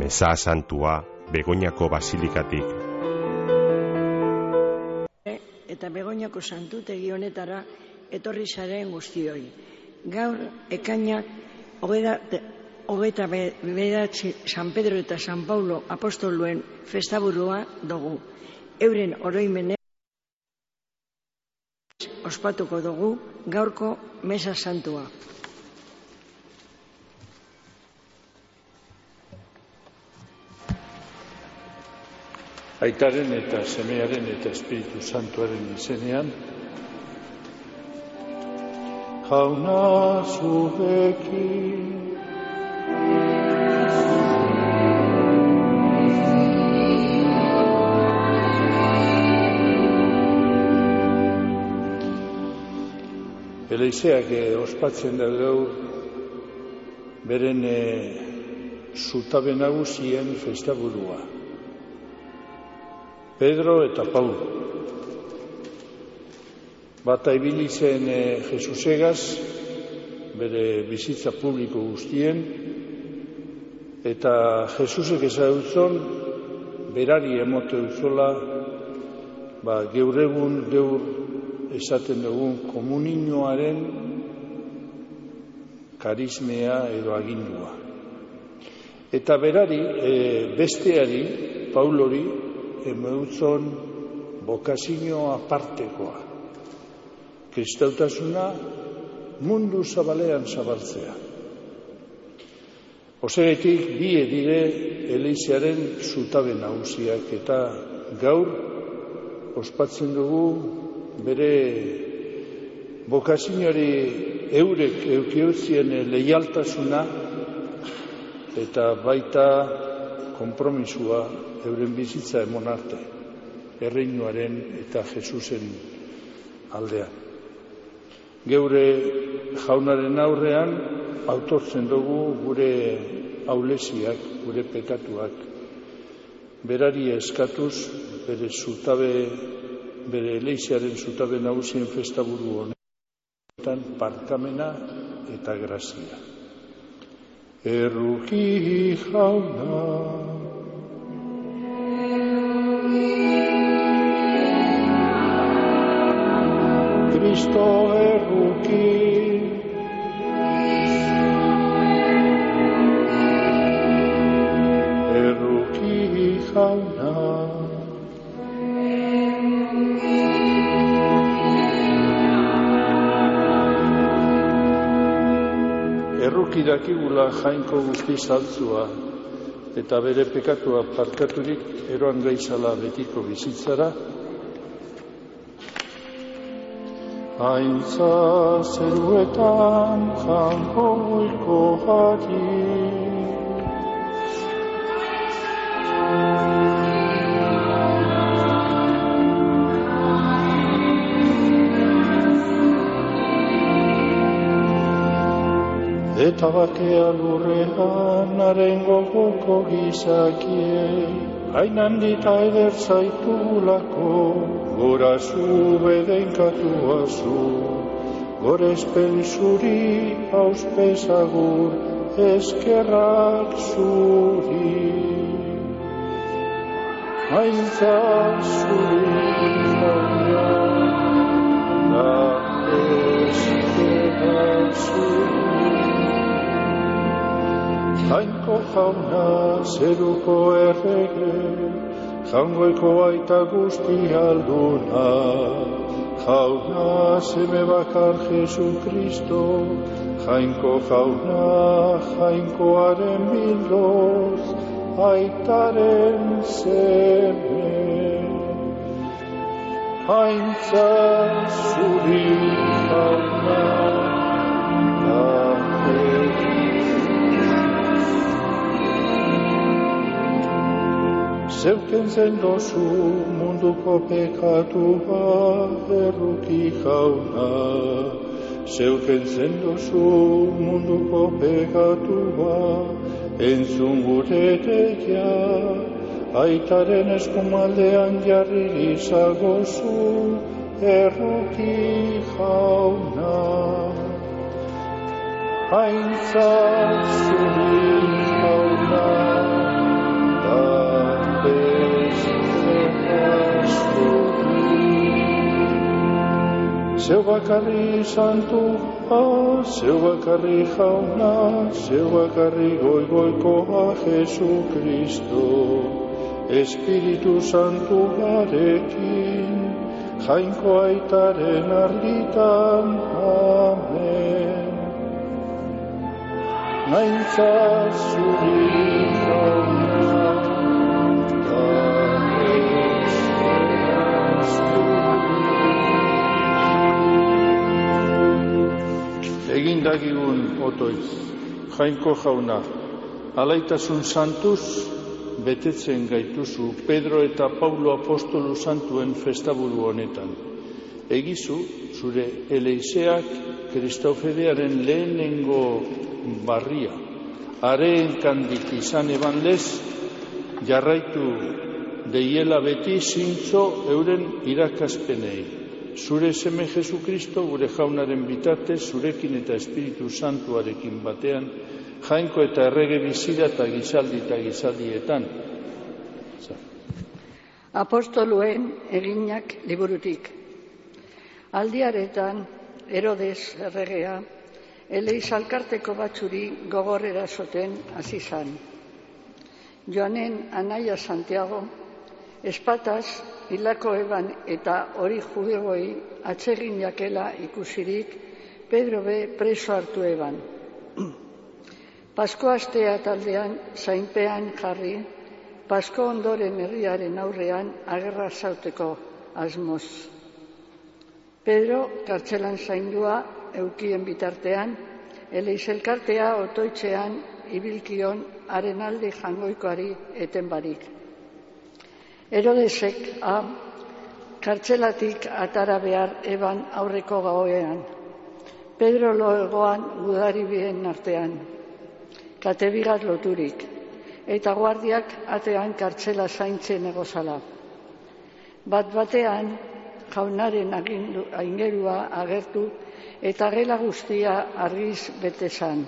Meza Santua Begoñako Basilikatik. Eta Begoñako santutegi honetara etorri zaren guztioi. Gaur ekainak 29 San Pedro eta San Paulo apostoluen festaburua dugu. Euren oroimene ospatuko dugu gaurko Meza Santua. Aitaren eta Semearen eta Espiritu Santuaren izenean, Jauna zurekin. Eleizeak ospatzen da gaur beren zutabe nagusien festaburua. Pedro eta Paulo. Bata ibili zen Jesusegaz, bere bizitza publiko guztien, eta Jesusek ezagutzen berari emote duzola, gaur egun esaten dugun komuninoaren karismea edo agindua. Eta berari, besteari, Paulori, emeutzon bokazio apartekoa. Kristautasuna mundu zabalean zabaltzea. Horregatik bi dire Eleizearen zutabe nagusiak eta gaur ospatzen dugu bere bokazioari eurek eukiotzien leialtasuna eta baita konpromisua euren bizitza emon arte, erreinuaren eta Jesusen aldean. Geure jaunaren aurrean autortzen dugu gure aulesiak, gure pekatuak, berari eskatuz bere Eleizearen zutabe nagusien festaburu honetan barkamena eta grazia. Erruki jauna, Kristo erruki, erruki jauna. Erruki dakigula jainko guzti saltzua eta bere pekatua parkaturik eroan gaizala betiko bizitzara, Aintza zeruetan jangoiko jari, eta bakea lurrean haren gogoko gizakiei, hain handita eder zaitulako, gora zu bedenkatua zu, gorespen zuri auspezagur, eskerrak zuri. Aintza zuri jauna, da eskerrak zuri. Jainko jauna, zeruko errege, jangoiko aita guzti alduna, jauna seme bakar Jesu Kristo, jainko jauna, jainkoaren bildoz, aitaren seme. Aintza zuri jauna, zeuken zen dozu munduko pekatua, erruki jauna. Zeuken zen dozu munduko pekatua, entzun gure deia, aitaren eskumaldean jarri izagozu, erruki jauna. Aintza zuri jauna, zeu bakarri santua, zeu bakarri jauna, zeu bakarri goigoikoa Jesu Kristo, Espiritu Santuarekin, Jainko Aitaren argitan, amen. Naintza zuri jauna, da egin dagigun otoiz, Jainko jauna, alaitasun santuz, betetzen gaituzu Pedro eta Paulo apostolu santuen festaburu honetan. Egizu, zure eleiseak Kristofedearen lehenengo barria, hareen kandik izan eban lez, jarraitu deiela beti zintzo euren irakaspenei. Zure seme Jesu Kristo, gure jaunaren bitartez, zurekin eta Espiritu Santuarekin batean, Jainko eta errege bizira eta gizaldietan. Apostoluen eginak liburutik. Aldiaretan, Herodes erregea, Eleiz alkarteko batzuri gogorrera soten hasi zan. Joanen anaia Santiago, espataz, hilako eban eta hori judegoi atsegin jakela ikusirik, Pedro be preso hartu eban. Pasko astea taldean zainpean jarri, Pasko ondoren herriaren aurrean agerra zauteko asmoz. Pedro kartzelan zaindua eukien bitartean, Eleiz elkartea otoitzean ibilkion haren alde jangoikoari eten barik. Herodesek kartzelatik atara behar eban aurreko gauean, Pedro loegoan gudari bien artean, katebigat loturik, eta guardiak atean kartzela zaintzen egozala. Bat-batean, jaunaren aingerua agertu eta gela guztia argiz betezan.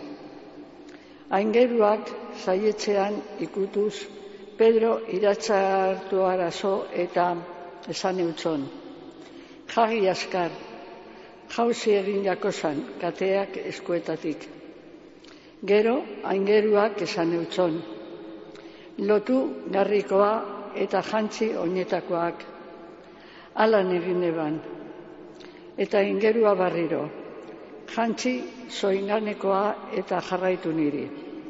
Aingeruak zaietzean ikutuz, Pedro iratza hartu arazo eta esan eutzon. Jagi askar, jauzi egin jakozan, kateak eskuetatik. Gero, aingeruak esan eutzon. Lotu garrikoa eta jantzi oinetakoak. Alan egin eban. Eta aingerua barriro. Jantzi zoinganekoa eta jarraitu niri.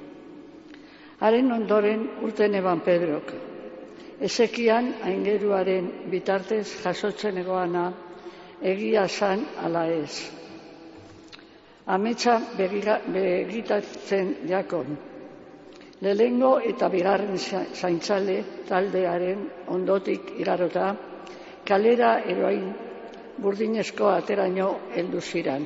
Haren ondoren urten eban Pedrok. Ezekian aingeruaren bitartez jasotzen egoana egia zan ala ez. Ametsa begitatzen jakon. Lehengo eta bigarren zaintzale taldearen ondotik igarota, kalera eroain burdinezko ateraino heldu ziran.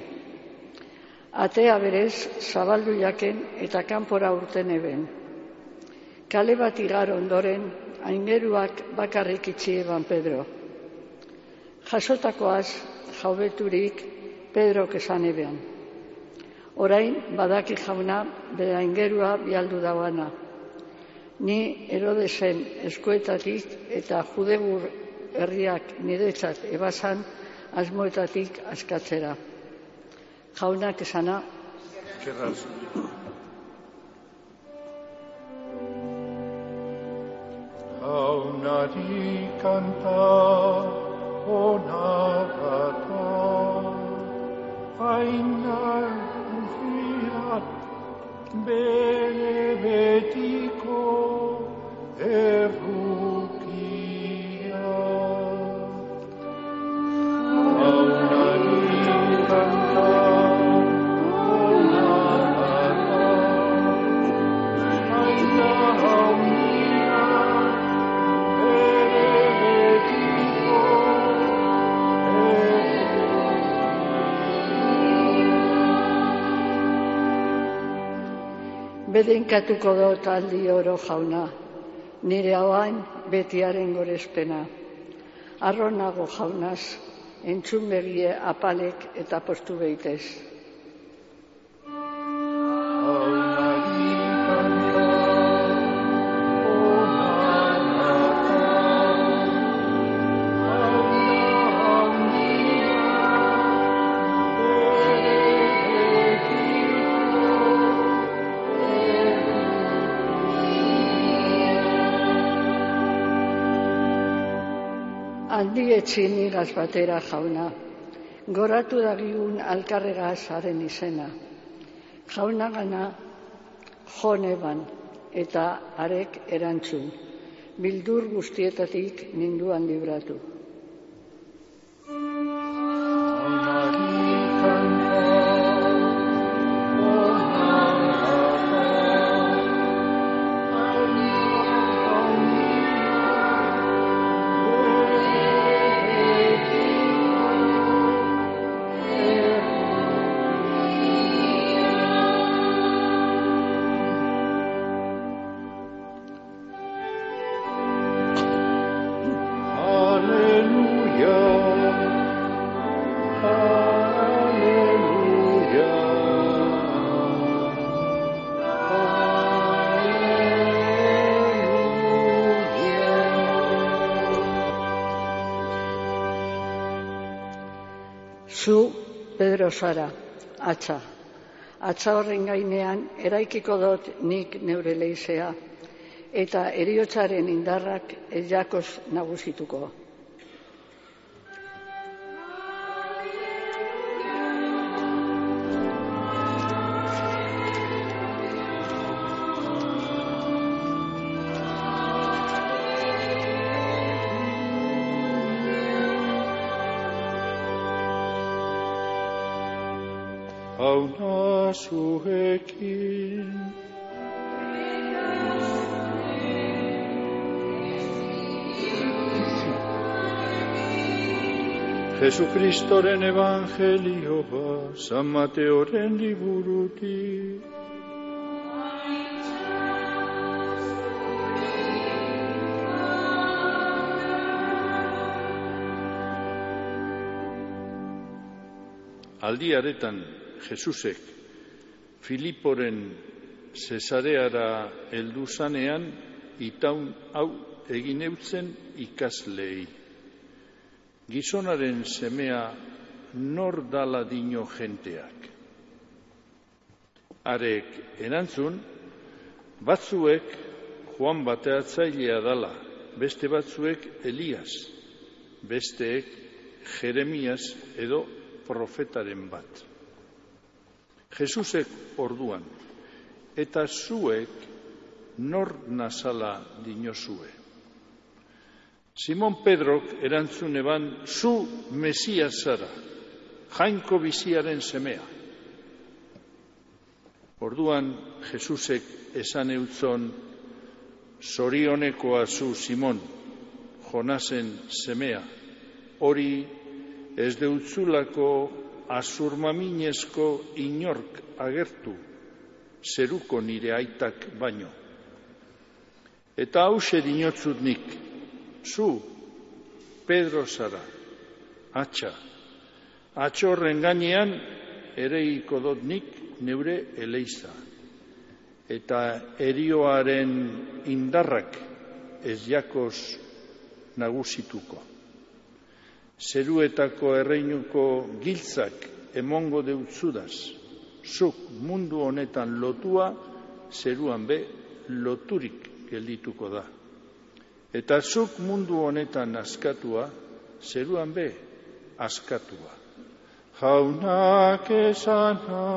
Atea berez zabaldu jaken eta kanpora urten eben. Kale bat igar ondoren, aingeruak bakarrik itxi eban Pedro. Jasotakoaz jaubeturik Pedrok esan ebean. Orain badaki jauna bere aingerua bialdu dauana. Ni Herodesen eskuetatik eta judegur herriak niretzat ebasan asmoetatik askatzera. Jaunak esana. Jaunari kanta ona bata, ainar guztiak bere betiko errukia. Jaunari kanta ona bata, ainar Bedenkatuko dut aldi oro jauna, nire hauain betiaren gorezpena. Arronago jaunaz, entzun begie apalek eta postu behitez. Aldietzi nigaz batera jauna, goratu dagigun alkarregaz haren izena. Jaunagana joneban eta arek erantzun, bildur guztietatik ninduan libratu. Zu, Pedro zara, atza. Atza horren gainean eraikiko dut nik neure leizea, eta heriotzaren indarrak ez jakoz nagusituko. Jauna zuekin. Jesukristoren evangelioa, San Mateoren liburutik. Aldi haretan Jesusek Filiporen Zesareara heldu zanean itaun hau egin eutzen ikasleei. Gizonaren semea nor dala dino jenteak. Harek erantzun, batzuek Joan Bateatzailea dala, beste batzuek Elias, besteek Jeremias edo profetaren bat. Jesusek orduan, eta zuek nor nazala dinozue. Simon Pedrok erantzun eban, zu Mesias zara, jainko biziaren semea. Orduan Jesusek esan eutzon, zorionekoa zu Simon, Jonasen semea, hori ez deutzulako azurmaminezko inork agertu, zeruko nire aitak baino. Eta hause dinotzut nik, zu, Pedro zara, atxa, atxorren gainean ereiko dot nik neure eleiza. Eta erioaren indarrak ez jakoz nagusituko. Zeruetako erreinuko giltzak emongo deutzudaz, zuk mundu honetan lotua, zeruan be loturik geldituko da. Eta zuk mundu honetan askatua, zeruan be askatua. Jaunak esana.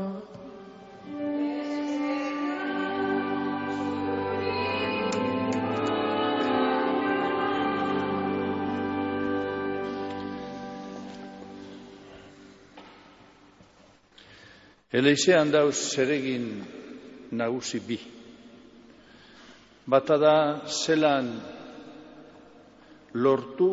Eleizean dauz zeregin nagusi bi. Bata da zelan lortu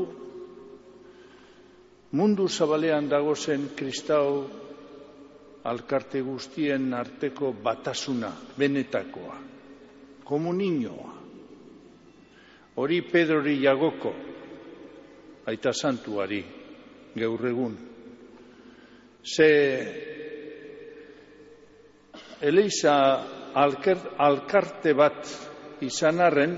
mundu zabalean dagozen kristau alkarte guztien arteko batasuna, benetakoa, komuninoa. Hori Pedrori jagoko, aita santuari, gaur egun. Ze Eleiza alkarte bat izan arren,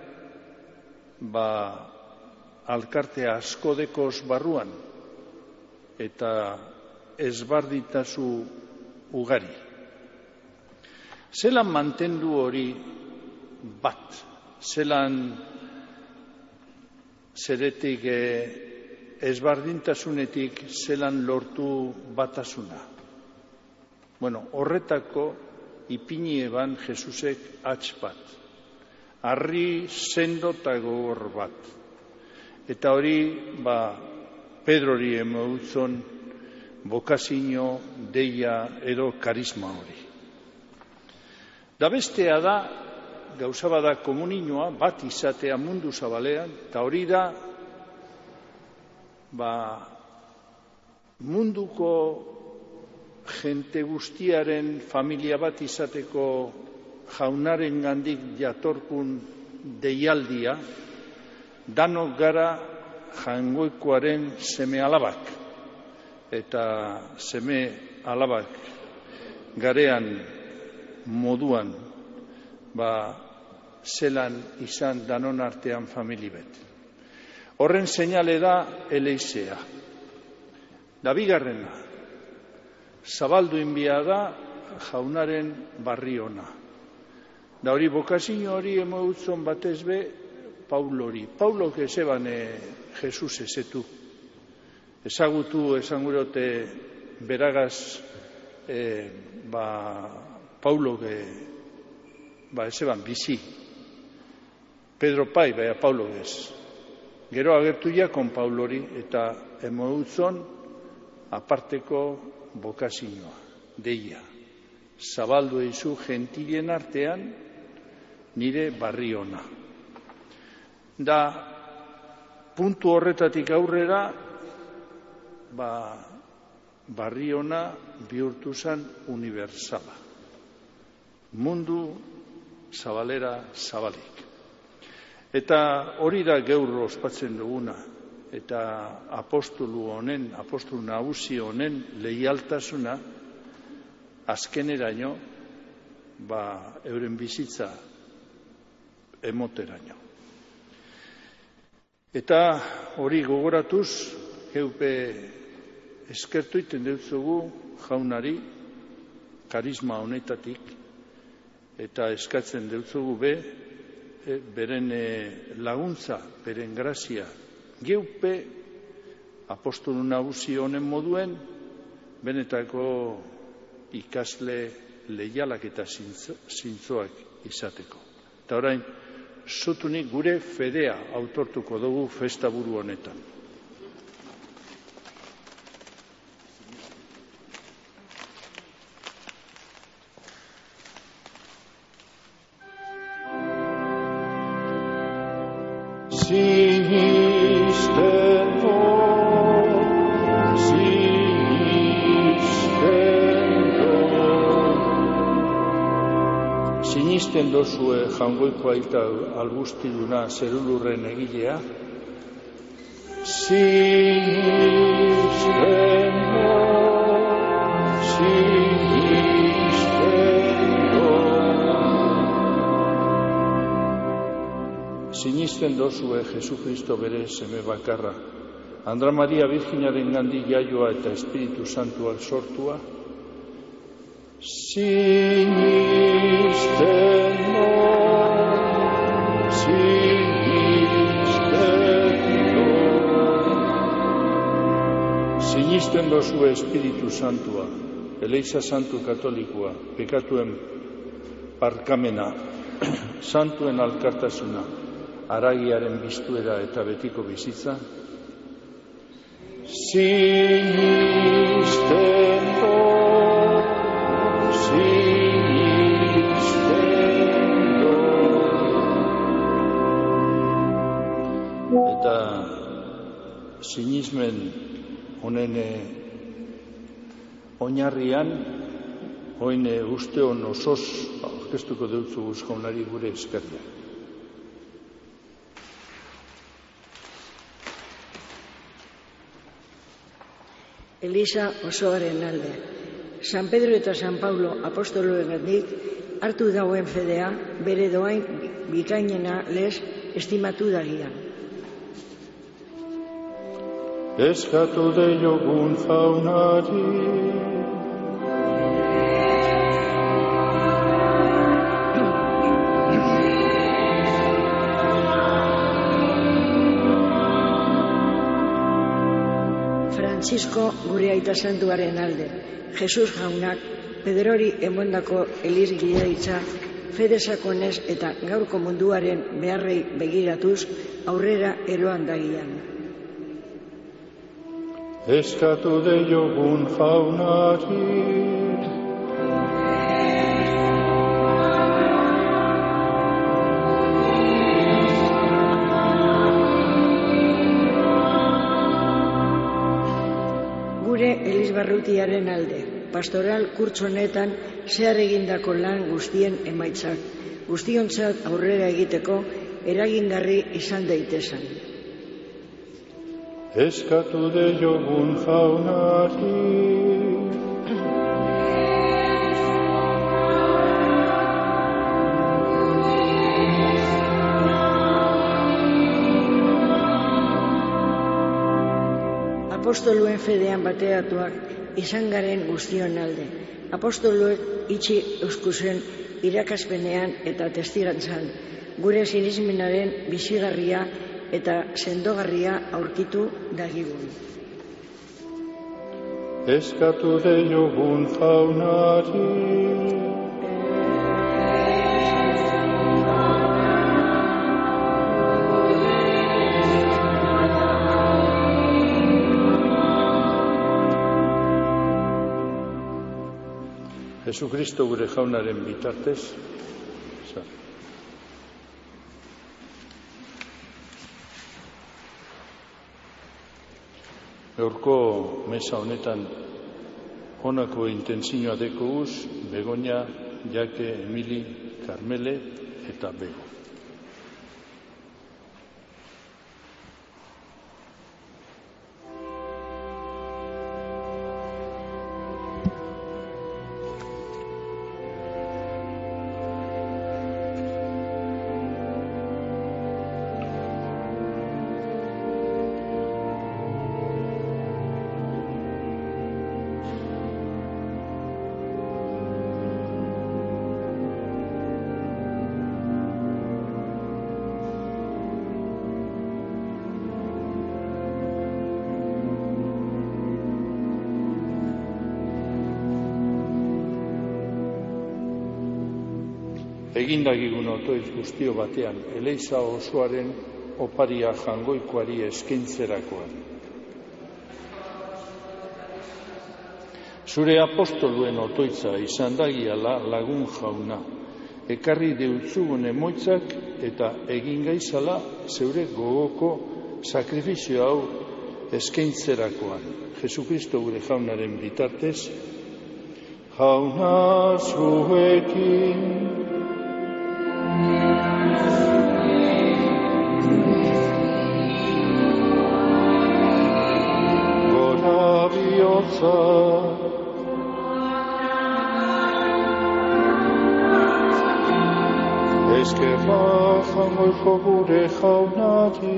alkarte asko dekoz barruan, eta ezbarditazu ugari. Zelan mantendu hori bat, zelan zeretik ezbardintasunetik zelan lortu batasuna. Horretako ipini eban Jesusek hatz bat, harri sendo eta gogor bat. Eta hori, Pedrori emautzon bokazio, deia edo karisma hori. Da bestea da, gauza bada komuninoa, bat izatea mundu zabalean, eta hori da, munduko jente guztiaren familia bat izateko jaunaren gandik jatorkun deialdia, danok gara Jaungoikoaren seme alabak. Eta seme alabak garean moduan, zelan izan danon artean familibet. Horren seinale da eleizea. Da bigarrena, zabaldu inbia da jaunaren barri ona. Da hori bokazio hori emautzon batez be Paulori. Paulok ezeban Jesus ezetu. Ezagutu esangurote beragaz Paulok ezeban bizi. Pedro pai, baina Paulok ez. Gero agertu ja kon Paulori eta emautzon aparteko bokazioa, deia. Zabaldu eizu gentilen artean nire barri ona. Da, puntu horretatik aurrera, barri ona bihurtu zen unibertsala. Mundu zabalera zabalik. Eta hori da gaur ospatzen duguna. Eta apostolu nagusi honen leialtasuna azkeneraino, euren bizitza emoteraino. Eta hori gogoratuz, geupe eskertu iten deutzugu jaunari, karisma honetatik, eta eskatzen deutzugu beren laguntza, beren grazia, geupe apostolu nagusi honen moduen, benetako ikasle leialak eta zintzoak izateko. Eta orain, zutunik gure fedea autortuko dugu festaburu honetan. Sinisten dozue Jaungoiko aita albustiduna zerulurren egilea? Sinisten dozue Jesukristo bere seme bakarra, Andra Maria Virginaren gandik jaioa eta Espiritu Santuak sortua? Sinisten dozue Espiritu Santua, Eleiza Santu Katolikoa, pekatuen barkamena, santuen alkartasuna, haragiaren biztuera eta betiko bizitza? Eta sinismen honen oinarrian, oin usteon osoz aurkeztuko deutzu jaunari gure eskerria. Eliza osoaren alde. San Pedro eta San Paulo apostoloengandik hartu dauen fedea bere doain bikainena lez estimatu dagian. Eskatu deiogun jaunari, Frantzisko gure aita santuaren alde, Jesus jaunak Pedrori emondako eliz gidaritza fede sakonez eta gaurko munduaren beharrei begiratuz aurrera eroan dagian. Eskatu deiogun jaunari, gure Elizbarrutiaren alde, pastoral kurtso honetan zehar egindako lan guztien emaitzak, guztiontzat aurrera egiteko eragingarri izan daitezen. eskatu deiogun jaunari. Apostoluen fedean bateratuak izan garen guztion alde. Apostoluek itxi euskusen irakaspenean eta testigantzan, gure sinismenaren bizigarria eta sendogarria aurkitu dagigun. Eskatu deiogun jaunari. Jesucristo gure jaunaren bitartez, gaurko mesa honetan honako intentzioa dekouz, Begoña, Jake, Emili, Carmele eta Bego. Egindagigun otoiz guztio batean, Eleiza osoaren oparia jangoikoari eskaintzerakoan. Zure apostoluen otoitza izan dagiala lagun jauna, ekarri deutzugun emoitzak eta egin gaizala zeure gogoko sakrifizio hau eskaintzerakoan. Jesucristo gure jaunaren bitartez, jauna zuekin, gora bihotza, eskerra jangoiko gure jaunari.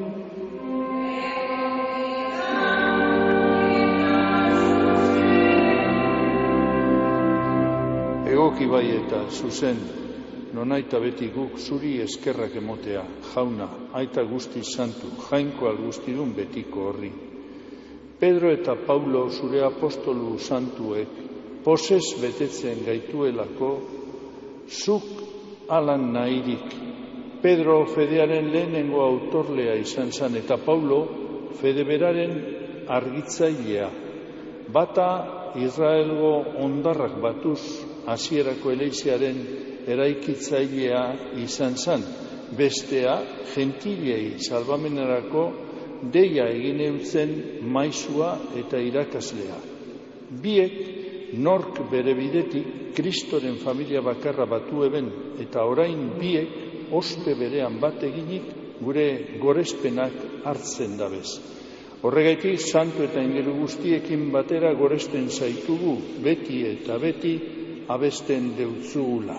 Egoki bai eta zuzen, nonaita beti guk zuri eskerrak emotea, jauna, aita guzti santu, jainkoa guztidun betiko horri. Pedro eta Paulo zure apostolu santuek posez betetzen gaituelako, zuk alan nahirik. Pedro fedearen lehenengo autorlea izan zan eta Paulo fedeberaren argitzailea. Bata Israelgo ondarrak batuz hasierako eleiziaren eraikitzailea izan zan, bestea gentilei salbamenerako deia egin eutzen maisua eta irakaslea. Biek nork bere bidetik Kristoren familia bakarra batu eben eta orain biek ospe berean bat eginik gure gorespenak hartzen dabez. Horregaitik santu eta ingelu guztiekin batera goresten zaitugu beti eta beti abesten deutzugula.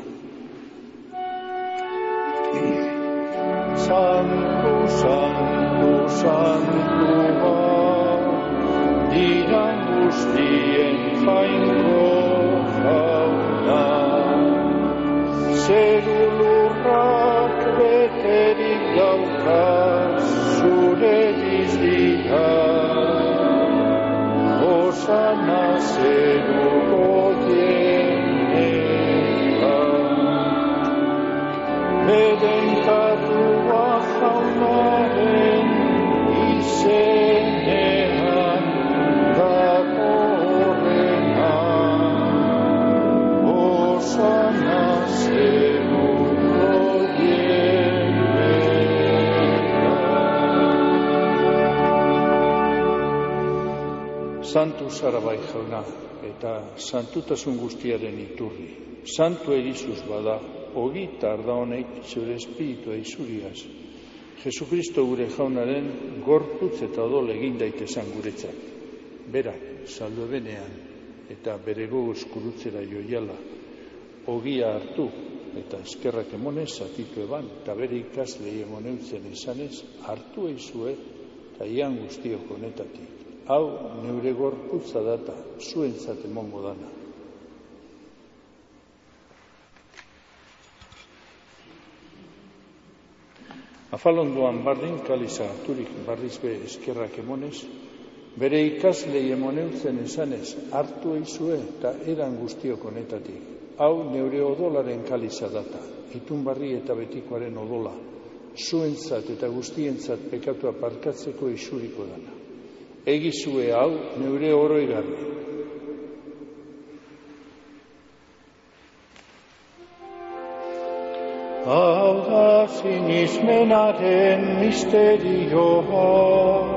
Santu, santu, santua, dira guztien jainko jauna, zeru lurrak beterik dauka zure dizdia, osana zeruko beden karrua jaunaren izenean datorrena. Osana zeruko Santu zara bai jauna, eta santutasun guztiaren iturri. Santu erizuz bada, ogi tarda honek zure espiritua izuriaz. Jesukristo gure jaunaren gorputz eta odol egin daitezen guretzat. Berak, saldo benean, eta bere goguz kurutzera joiala, ogia hartu, eta eskerrak emonez, zatitu eban, eta bere ikaslei emoneutzen esanez, hartu eizue, eta ian guztiok honetatik. Hau, neure gorputza data, zuentzat emongo dana. Afalondoan bardin, kaliza harturik barriz be eskerrak emonez, bere ikaslei emoneutzen esanez, hartu eizue eta eran guztiok honetatik. Hau neure odolaren kaliza data, itun barri eta betikoaren odola, zuentzat eta guztientzat pekatua parkatzeko isuriko dana. Egizue hau neure oroigarri. Hau da sinismenaren misterioa.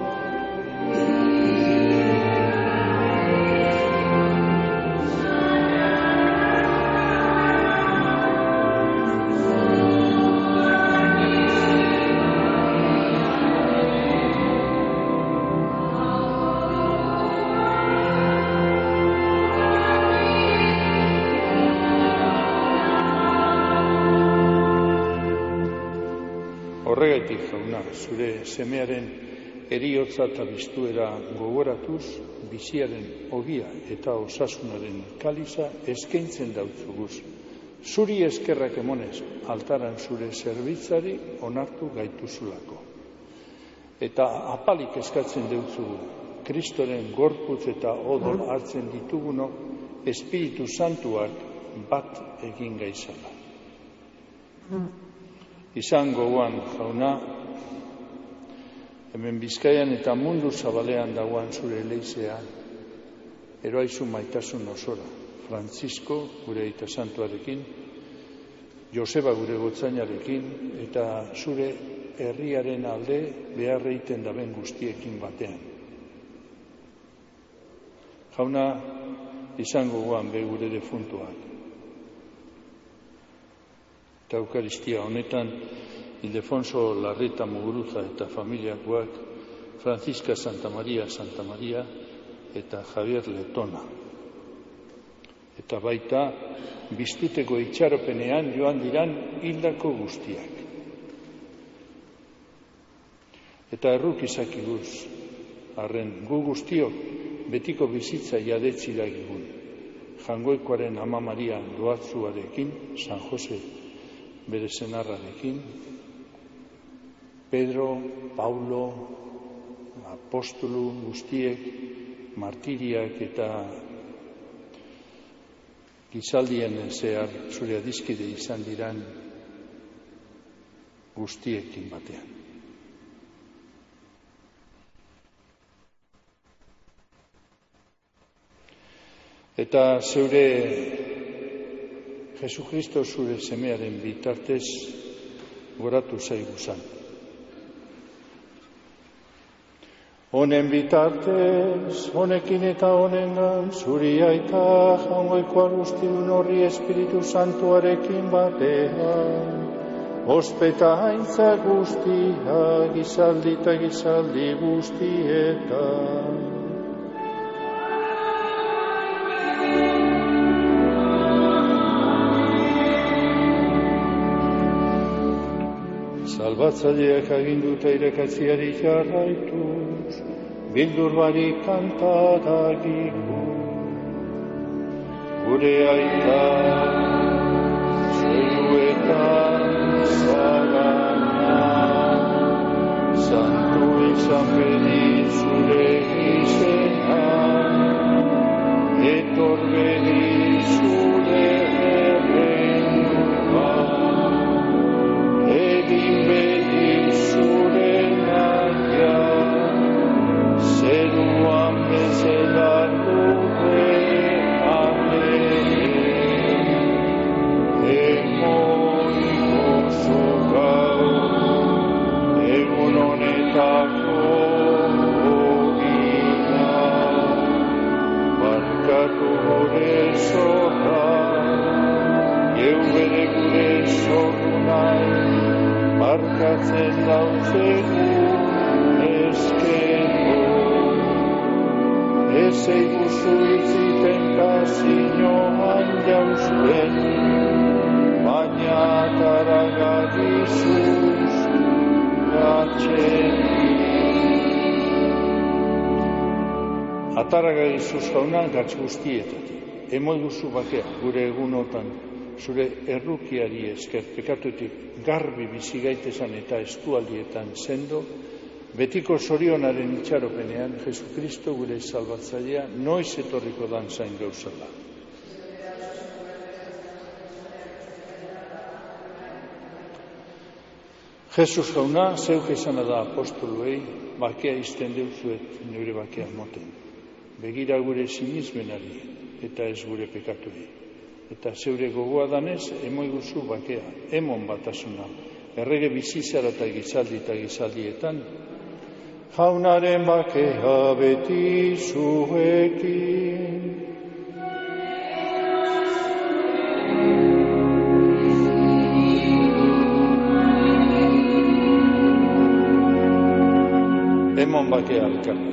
Horregaitik jauna, zure semearen heriotza eta biztuera gogoratuz, biziaren ogia eta osasunaren kaliza eskaintzen dautzuguz. Zuri eskerrak emonez, altaran zure zerbitzari onartu gaituzulako. Eta apalik eskatzen deutzugu, Kristoren gorputz eta odol hartzen ditugunok, Espiritu Santuak bat egin gaizala. Izan gogoan jauna, hemen Bizkaian eta mundu zabalean dagoan zure eleizea, eroaizu maitasun osora, Francisco gure aita santuarekin, Joseba gure gotzainarekin, eta zure herriaren alde beharreiten daben guztiekin batean. Jauna, izan gogoan be gure defuntuak. Eta Eukaristia honetan, Ildefonso Larreta Muguruza eta familiakoak, Francisca Santa Maria eta Javier Letona. Eta baita, biztuteko itxaropenean joan diran hildako guztiak. Eta erruk izakiguz, arren gu guztiok betiko bizitza jadetzi dagigun. Jangoikoaren Ama Maria doatzuarekin, San Jose bere senarrarekin, Pedro, Paulo, apostolu guztiek, martiriak eta gizaldien zehar zure adiskide izan diran guztiekin batean. Eta zeure Jesukristo zure semearen bitartez goratu zaiguzan. Honen bitartez, honekin eta honengan, zuri aita jaungoikoa guztidun horri Espiritu Santuarekin batean, ospeta haintza guztia, gizaldi eta gizaldi guztietan. Salbatzaileak aginduta irekatziari jarraituz, bildur barik kantadagiku. Gure aita, zeruetan zagana, santu izan bedi zure izenan, zorunai, markatzen dauzegu eskero. Ez eiguzu itziten kasinoan jauzten, baina ataragadizuz gatxetik. Ataragadizuz jauna gatz guztietatik. Emoi guzu bakea gure egunotan, zure errukiari esker pekatutik garbi bizi gaitesan eta estualdietan sendo, betiko zorionaren itxaropenean Jesukristo gure salbatzailea noiz etorriko dan zain gauzala. Jesus jauna, zeuk esana da apostoluei, bakea izten deuzuet nire bakea moten. Begira gure sinismenari eta ez gure pekatuei. Eta zeure gogoa danez, emoi guzu bakea, emon batasuna, errege bizizara eta gizaldietan, jaunaren bakea beti zuekin. Emon bakea elkarri.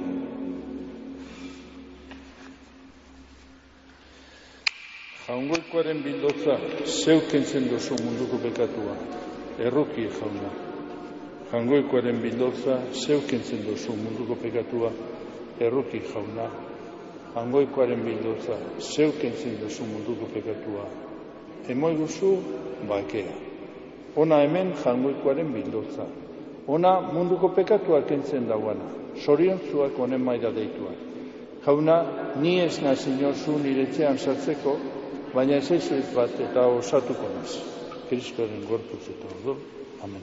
Jaungoikoaren bildotza, zeukentzen duzu munduko pekatua, erruki jauna. Jaungoikoaren bildotza, zeukentzen duzu munduko pekatua, erruki jauna. Jaungoikoaren bildotza, zeukentzen duzu munduko pekatua, emoi guzu bakea. Ona hemen jaungoikoaren bildotza. Ona munduko pekatua kentzen dauana, zoriontzuak honen maila deituak. Jauna, ni ez naz inozu niretzean sartzeko, baina ez ezuet bat eta osatuko naz. Kristoren gorputz eta ordu. Amen.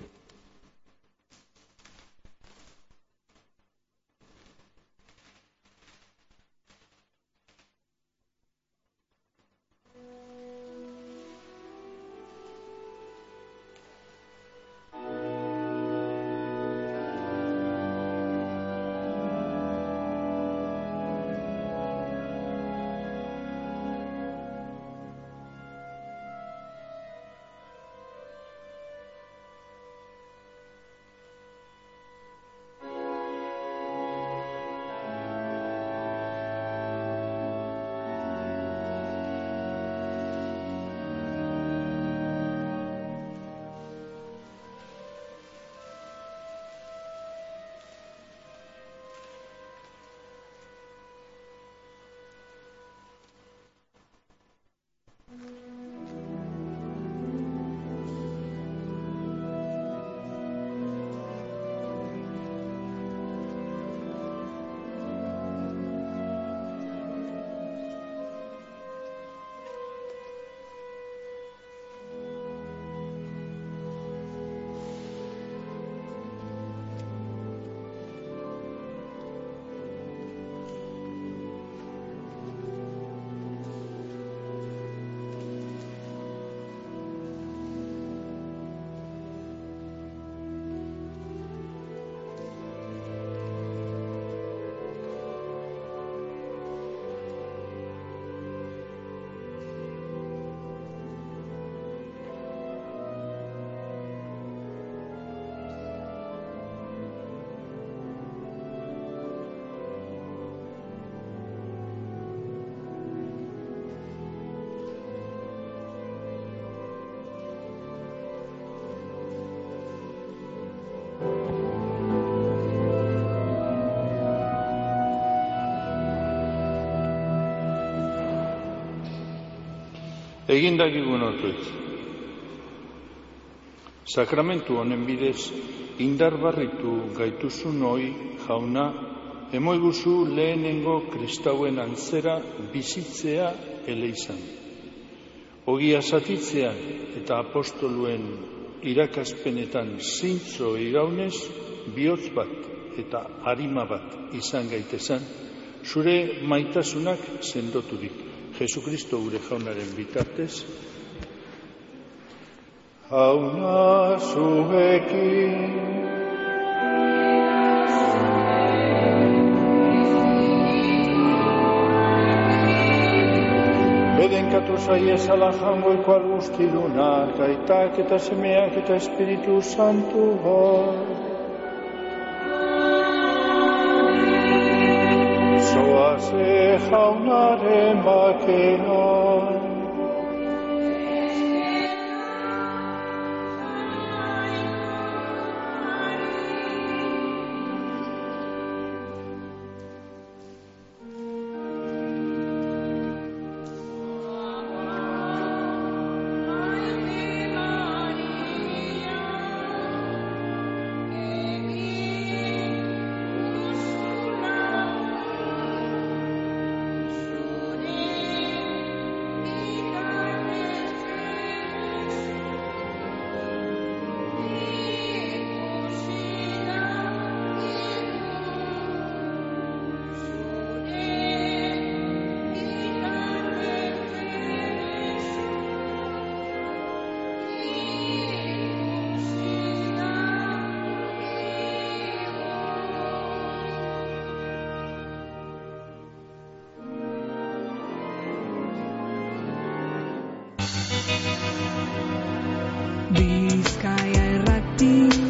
Egin dakigun otuetz. Sakramentu honen bidez, indarbarritu gaituzun hoi, jauna, emoi guzu lehenengo kristauen antzera bizitzea eleizan. Ogia zatitzean eta apostoluen irakaspenetan zintzo iraunez, bihotz bat eta arima bat izan gaitezan, zure maitasunak sendoturik. Jesukristo gure jaunaren bitartez, jauna zuekin, Bedenkatu zaiezala jangoiko algustidunak, aitak eta semeak eta Espiritu Santua. Zoaze jaunaren bakean. Bizkaia Irrati